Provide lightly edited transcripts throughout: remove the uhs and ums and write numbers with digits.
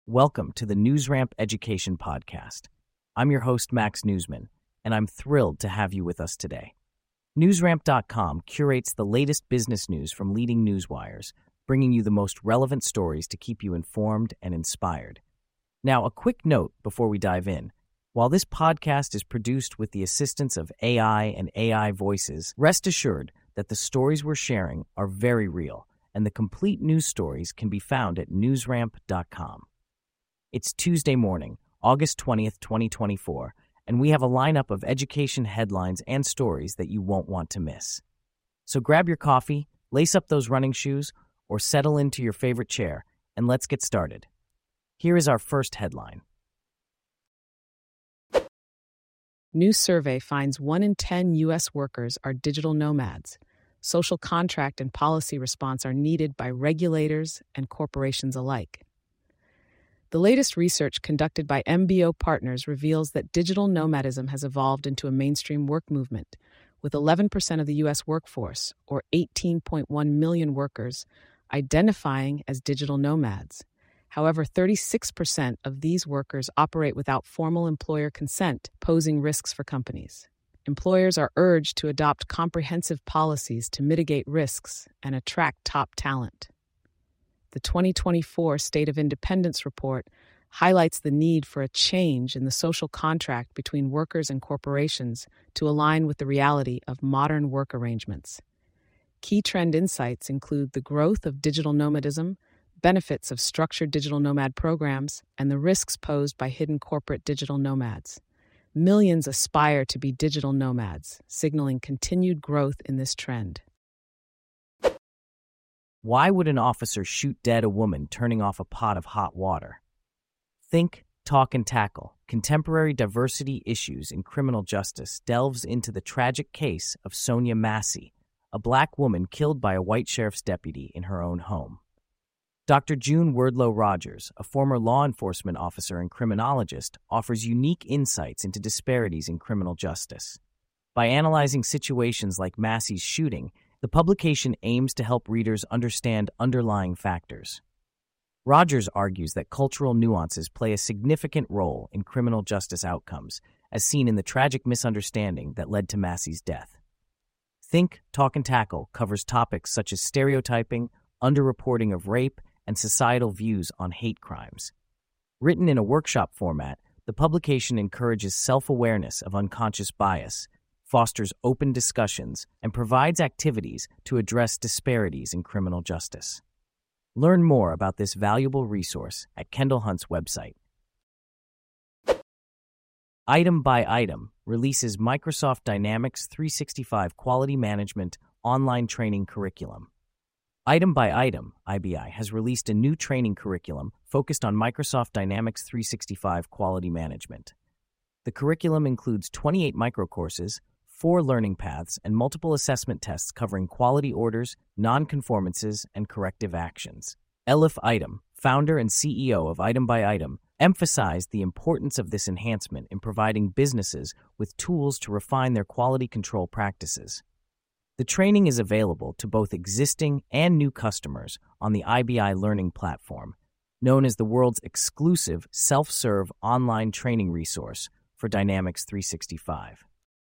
Welcome to the NewsRamp Education Podcast. I'm your host, Max Newsman, and I'm thrilled to have you with us today. NewsRamp.com curates the latest business news from leading newswires, bringing you the most relevant stories to keep you informed and inspired. Now, a quick note before we dive in. While this podcast is produced with the assistance of AI and AI voices, rest assured that the stories we're sharing are very real, and the complete news stories can be found at NewsRamp.com. It's Tuesday morning, August 20th, 2024, and we have a lineup of education headlines and stories that you won't want to miss. So grab your coffee, lace up those running shoes, or settle into your favorite chair, and let's get started. Here is our first headline. New survey finds 1 in 10 U.S. workers are digital nomads. Social contract and policy response are needed by regulators and corporations alike. The latest research conducted by MBO Partners reveals that digital nomadism has evolved into a mainstream work movement, with 11% of the U.S. workforce, or 18.1 million workers, identifying as digital nomads. However, 36% of these workers operate without formal employer consent, posing risks for companies. Employers are urged to adopt comprehensive policies to mitigate risks and attract top talent. The 2024 State of Independence report highlights the need for a change in the social contract between workers and corporations to align with the reality of modern work arrangements. Key trend insights include the growth of digital nomadism, benefits of structured digital nomad programs, and the risks posed by hidden corporate digital nomads. Millions aspire to be digital nomads, signaling continued growth in this trend. Why would an officer shoot dead a woman turning off a pot of hot water? Think, Talk, and Tackle. Contemporary diversity issues in criminal justice delves into the tragic case of Sonia Massey, a black woman killed by a white sheriff's deputy in her own home. Dr. June Wardlow Rogers, a former law enforcement officer and criminologist, offers unique insights into disparities in criminal justice. By analyzing situations like Massey's shooting, the publication aims to help readers understand underlying factors. Rogers argues that cultural nuances play a significant role in criminal justice outcomes, as seen in the tragic misunderstanding that led to Massey's death. Think, Talk, and Tackle covers topics such as stereotyping, underreporting of rape, and societal views on hate crimes. Written in a workshop format, the publication encourages self-awareness of unconscious bias, fosters open discussions, and provides activities to address disparities in criminal justice. Learn more about this valuable resource at Kendall Hunt's website. Item by Item releases Microsoft Dynamics 365 Quality Management online training curriculum. Item by Item, IBI, has released a new training curriculum focused on Microsoft Dynamics 365 Quality Management. The curriculum includes 28 microcourses, 4 learning paths, and multiple assessment tests covering quality orders, non-conformances, and corrective actions. Elif Item, founder and CEO of Item by Item, emphasized the importance of this enhancement in providing businesses with tools to refine their quality control practices. The training is available to both existing and new customers on the IBI Learning Platform, known as the world's exclusive self-serve online training resource for Dynamics 365.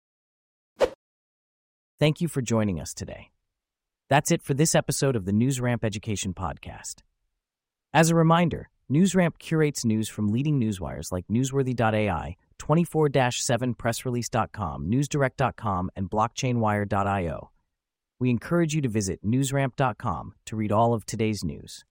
Thank you for joining us today. That's it for this episode of the NewsRamp Education Podcast. As a reminder, NewsRamp curates news from leading newswires like Newsworthy.ai, 24/7pressrelease.com, NewsDirect.com, and BlockchainWire.io. We encourage you to visit NewsRamp.com to read all of today's news.